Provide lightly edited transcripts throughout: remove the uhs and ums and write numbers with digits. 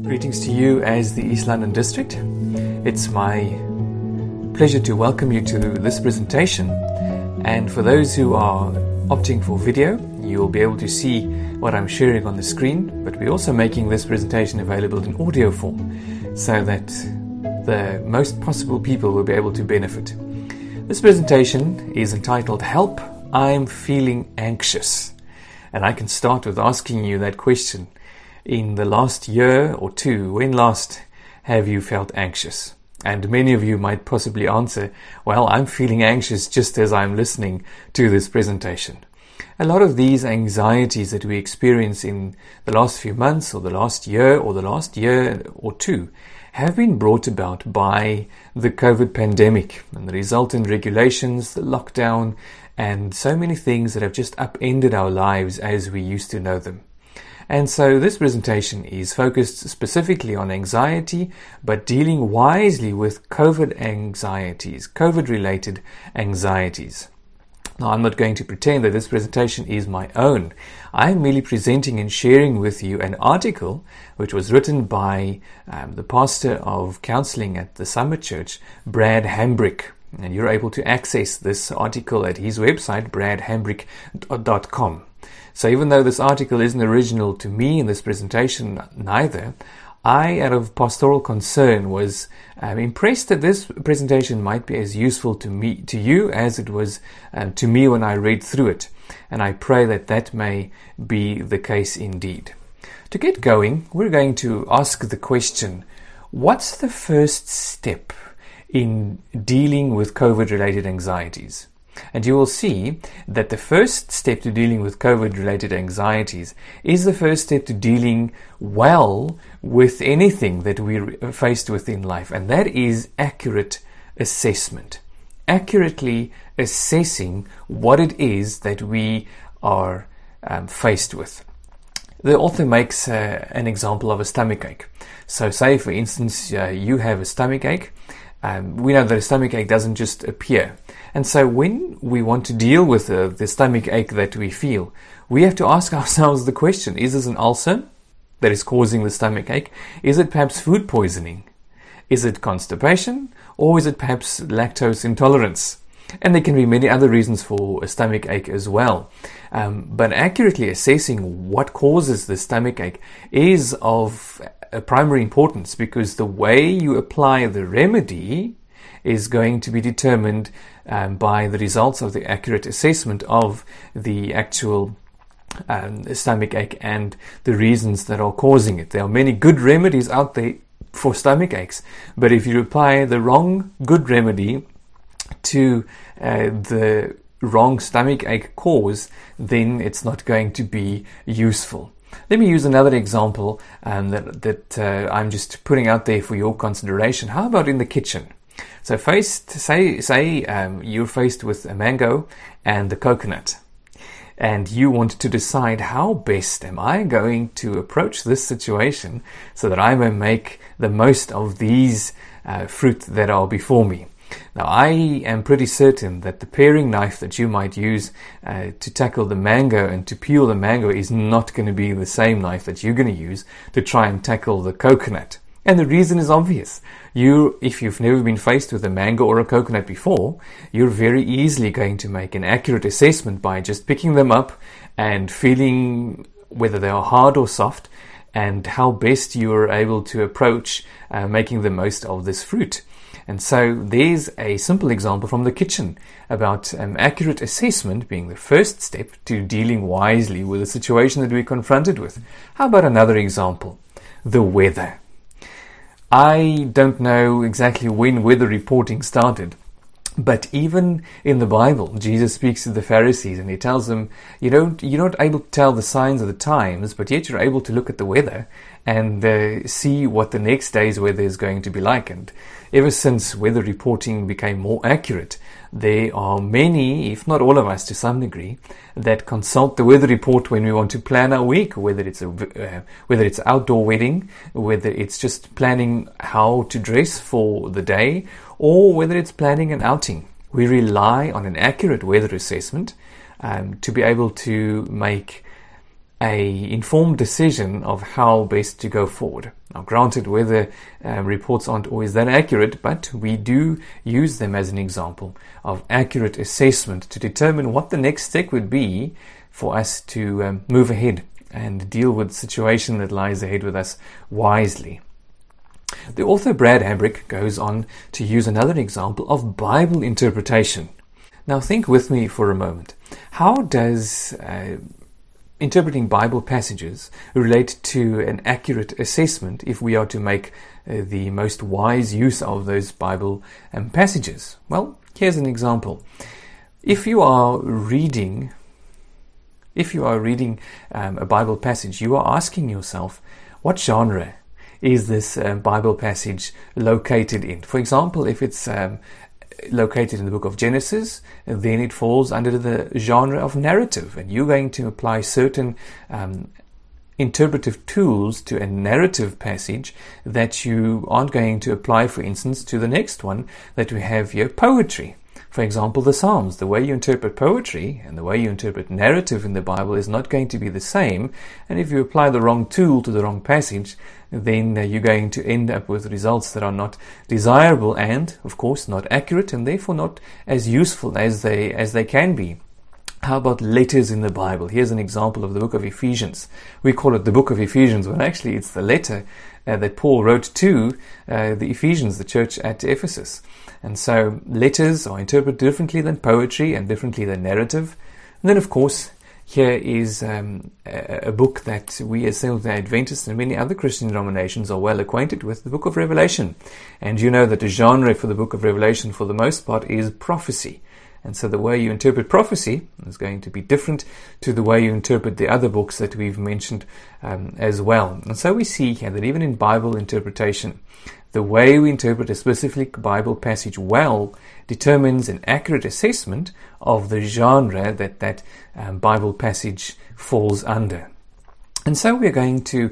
Greetings to you as the East London District. It's my pleasure to welcome you to this presentation, and for those who are opting for video, you'll be able to see what I'm sharing on the screen, but we're also making this presentation available in audio form so that the most possible people will be able to benefit. This presentation is entitled Help, I'm Feeling Anxious, and I can start with asking you that question. In the last year or two, when last have you felt anxious? And many of you might possibly answer, well, I'm feeling anxious just as I'm listening to this presentation. A lot of these anxieties that we experience in the last few months or the last year or two have been brought about by the COVID pandemic and the resultant regulations, the lockdown, and so many things that have just upended our lives as we used to know them. And so this presentation is focused specifically on anxiety, but dealing wisely with COVID anxieties, COVID-related anxieties. Now, I'm not going to pretend that this presentation is my own. I'm merely presenting and sharing with you an article which was written by the pastor of counseling at the Summit Church, Brad Hambrick. And you're able to access this article at his website, bradhambrick.com. So even though this article isn't original to me in this presentation neither, I, out of pastoral concern, was impressed that this presentation might be as useful to you as it was to me when I read through it. And I pray that that may be the case indeed. To get going, we're going to ask the question, what's the first step in dealing with COVID-related anxieties? And you will see that the first step to dealing with COVID-related anxieties is the first step to dealing well with anything that we're faced with in life, and that is accurate assessment. Accurately assessing what it is that we are faced with. The author makes an example of a stomach ache. So say, for instance, you have a stomach ache. We know that a stomach ache doesn't just appear. And so when we want to deal with the stomach ache that we feel, we have to ask ourselves the question, is this an ulcer that is causing the stomach ache? Is it perhaps food poisoning? Is it constipation? Or is it perhaps lactose intolerance? And there can be many other reasons for a stomach ache as well. But accurately assessing what causes the stomach ache is of primary importance, because the way you apply the remedy is going to be determined by the results of the accurate assessment of the actual stomach ache and the reasons that are causing it. There are many good remedies out there for stomach aches, but if you apply the wrong good remedy to the wrong stomach ache cause, then it's not going to be useful. Let me use another example that I'm just putting out there for your consideration. How about in the kitchen? So say you're faced with a mango and the coconut, and you want to decide how best am I going to approach this situation so that I may make the most of these fruit that are before me. Now, I am pretty certain that the paring knife that you might use to tackle the mango and to peel the mango is not going to be the same knife that you're going to use to try and tackle the coconut. And the reason is obvious. If you've never been faced with a mango or a coconut before, you're very easily going to make an accurate assessment by just picking them up and feeling whether they are hard or soft and how best you are able to approach making the most of this fruit. And so there's a simple example from the kitchen about accurate assessment being the first step to dealing wisely with the situation that we're confronted with. How about another example? The weather. I don't know exactly when weather reporting started, but even in the Bible, Jesus speaks to the Pharisees and he tells them, you're not able to tell the signs of the times, but yet you're able to look at the weather and see what the next day's weather is going to be like. And ever since weather reporting became more accurate, there are many, if not all of us to some degree, that consult the weather report when we want to plan our week, whether it's outdoor wedding, whether it's just planning how to dress for the day, or whether it's planning an outing. We rely on an accurate weather assessment to be able to make a informed decision of how best to go forward. Now, granted, weather reports aren't always that accurate, but we do use them as an example of accurate assessment to determine what the next step would be for us to move ahead and deal with the situation that lies ahead with us wisely. The author Brad Hambrick goes on to use another example of Bible interpretation. Now, think with me for a moment. How does interpreting Bible passages relate to an accurate assessment if we are to make the most wise use of those Bible passages? Well, here's an example. If you are reading a Bible passage, you are asking yourself, what genre is this Bible passage located in? For example, if it's located in the book of Genesis, then it falls under the genre of narrative, and you're going to apply certain interpretive tools to a narrative passage that you aren't going to apply, for instance, to the next one that we have here, poetry. For example, the Psalms. The way you interpret poetry and the way you interpret narrative in the Bible is not going to be the same, and if you apply the wrong tool to the wrong passage, then you're going to end up with results that are not desirable and, of course, not accurate and therefore not as useful as they can be. How about letters in the Bible? Here's an example of the book of Ephesians. We call it the book of Ephesians, when actually it's the letter that Paul wrote to the Ephesians, the church at Ephesus. And so letters are interpreted differently than poetry and differently than narrative. And then, of course, here is a book that we as Seventh-day Adventists and many other Christian denominations are well acquainted with, the book of Revelation. And you know that the genre for the book of Revelation for the most part is prophecy. And so the way you interpret prophecy is going to be different to the way you interpret the other books that we've mentioned as well. And so we see here that even in Bible interpretation, the way we interpret a specific Bible passage well determines an accurate assessment of the genre that Bible passage falls under. And so we're going to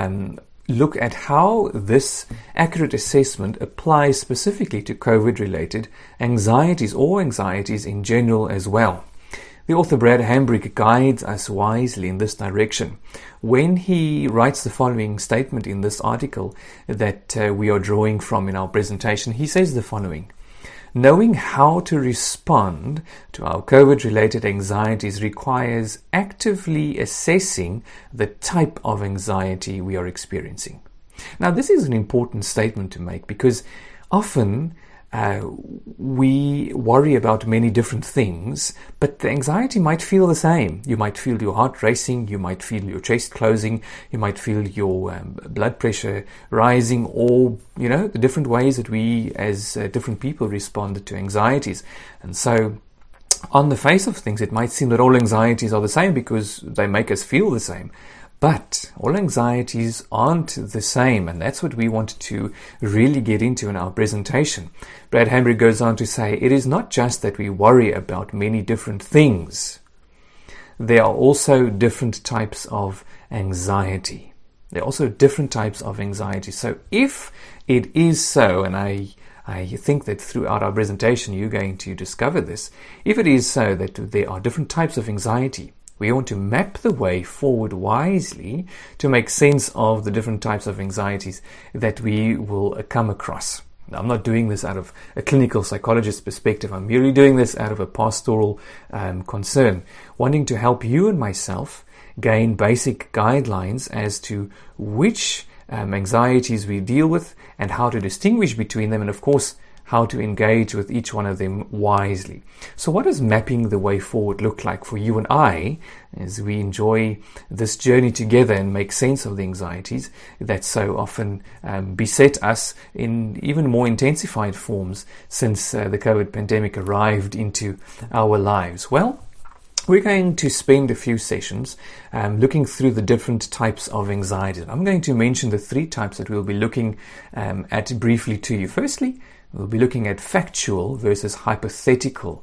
look at how this accurate assessment applies specifically to COVID-related anxieties or anxieties in general as well. The author Brad Hambrick guides us wisely in this direction when he writes the following statement in this article that we are drawing from in our presentation. He says the following: knowing how to respond to our COVID-related anxieties requires actively assessing the type of anxiety we are experiencing. Now, this is an important statement to make because often we worry about many different things, but the anxiety might feel the same. You might feel your heart racing, you might feel your chest closing, you might feel your blood pressure rising, or, the different ways that we as different people respond to anxieties. And so, on the face of things, it might seem that all anxieties are the same because they make us feel the same. But all anxieties aren't the same, and that's what we want to really get into in our presentation. Brad Hambrick goes on to say, it is not just that we worry about many different things. There are also different types of anxiety. There are also different types of anxiety. So if it is so, and I think that throughout our presentation you're going to discover this, if it is so that there are different types of anxiety, we want to map the way forward wisely to make sense of the different types of anxieties that we will come across. Now, I'm not doing this out of a clinical psychologist's perspective. I'm merely doing this out of a pastoral concern, wanting to help you and myself gain basic guidelines as to which anxieties we deal with and how to distinguish between them, and of course, how to engage with each one of them wisely. So what does mapping the way forward look like for you and I as we enjoy this journey together and make sense of the anxieties that so often beset us in even more intensified forms since the COVID pandemic arrived into our lives? Well, we're going to spend a few sessions looking through the different types of anxiety. I'm going to mention the three types that we'll be looking at briefly to you. Firstly, we'll be looking at factual versus hypothetical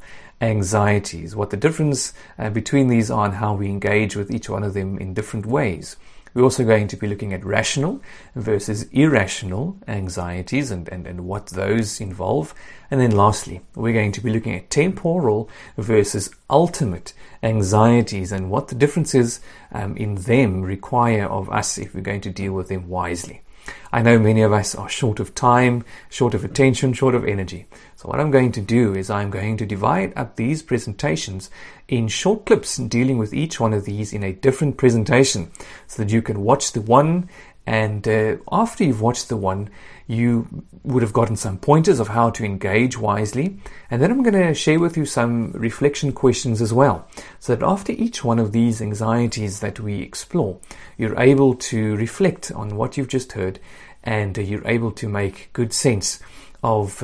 anxieties, what the difference between these are and how we engage with each one of them in different ways. We're also going to be looking at rational versus irrational anxieties and what those involve. And then lastly, we're going to be looking at temporal versus ultimate anxieties and what the differences in them require of us if we're going to deal with them wisely. I know many of us are short of time, short of attention, short of energy. So what I'm going to do is I'm going to divide up these presentations in short clips, dealing with each one of these in a different presentation so that you can watch the one, and after you've watched the one, you would have gotten some pointers of how to engage wisely. And then I'm going to share with you some reflection questions as well, so that after each one of these anxieties that we explore, you're able to reflect on what you've just heard, and you're able to make good sense of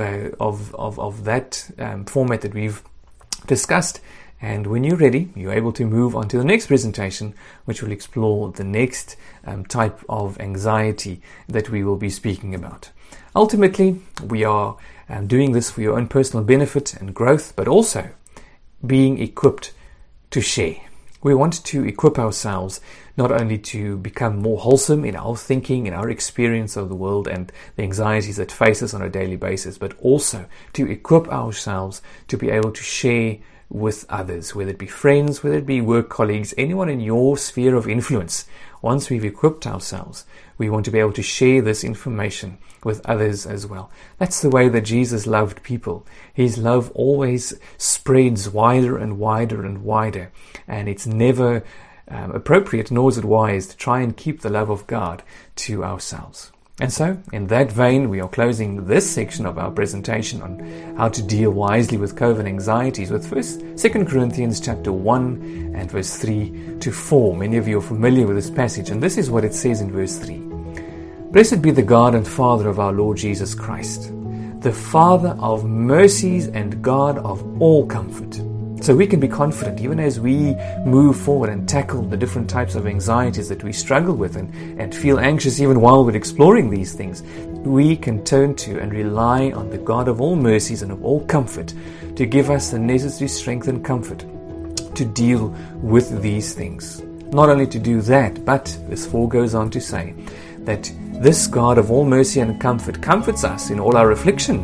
that format that we've discussed. And when you're ready, you're able to move on to the next presentation, which will explore the next type of anxiety that we will be speaking about. Ultimately, we are doing this for your own personal benefit and growth, but also being equipped to share. We want to equip ourselves not only to become more wholesome in our thinking, in our experience of the world and the anxieties that face us on a daily basis, but also to equip ourselves to be able to share with others, whether it be friends, whether it be work colleagues, anyone in your sphere of influence. Once we've equipped ourselves, we want to be able to share this information with others as well. That's the way that Jesus loved people. His love always spreads wider and wider and wider, and it's never appropriate, nor is it wise, to try and keep the love of God to ourselves. And so, in that vein, we are closing this section of our presentation on how to deal wisely with COVID anxieties with 2 Corinthians chapter 1 and verse 3 to 4. Many of you are familiar with this passage, and this is what it says in verse 3. Blessed be the God and Father of our Lord Jesus Christ, the Father of mercies and God of all comfort. So we can be confident even as we move forward and tackle the different types of anxieties that we struggle with and feel anxious even while we're exploring these things. We can turn to and rely on the God of all mercies and of all comfort to give us the necessary strength and comfort to deal with these things. Not only to do that, but verse 4 goes on to say that this God of all mercy and comfort comforts us in all our affliction,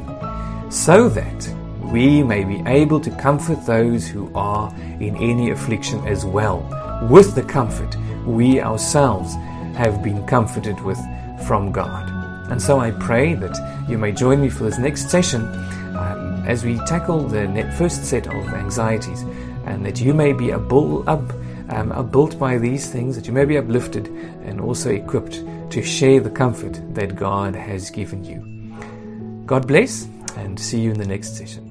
so that we may be able to comfort those who are in any affliction as well, with the comfort we ourselves have been comforted with from God. And so I pray that you may join me for this next session as we tackle the first set of anxieties, and that you may be built by these things, that you may be uplifted and also equipped to share the comfort that God has given you. God bless, and see you in the next session.